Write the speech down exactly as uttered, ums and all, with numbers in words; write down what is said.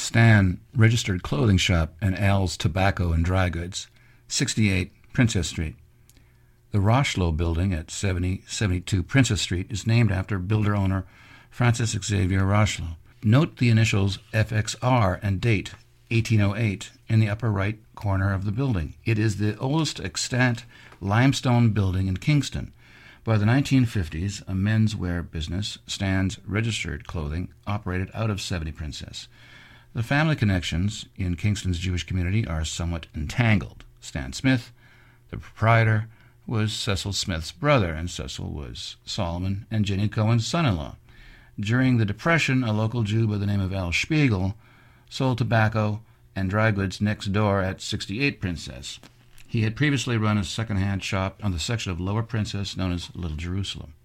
Stan Registered Clothing Shop and Al's Tobacco and Dry Goods, sixty-eight Princess Street. The Rocheleau Building at seventy seventy-two Princess Street is named after builder-owner Francis Xavier Rocheleau. Note the initials F X R and date eighteen oh eight in the upper right corner of the building. It is the oldest extant limestone building in Kingston. By the nineteen fifties, a menswear business, Stan's Registered Clothing, operated out of seventy Princess. The family connections in Kingston's Jewish community are somewhat entangled. Stan Smith, the proprietor, was Cecil Smith's brother, and Cecil was Solomon and Jenny Cohen's son-in-law. During the Depression, a local Jew by the name of Al Spiegel sold tobacco and dry goods next door at sixty-eight Princess. He had previously run a second-hand shop on the section of Lower Princess known as Little Jerusalem.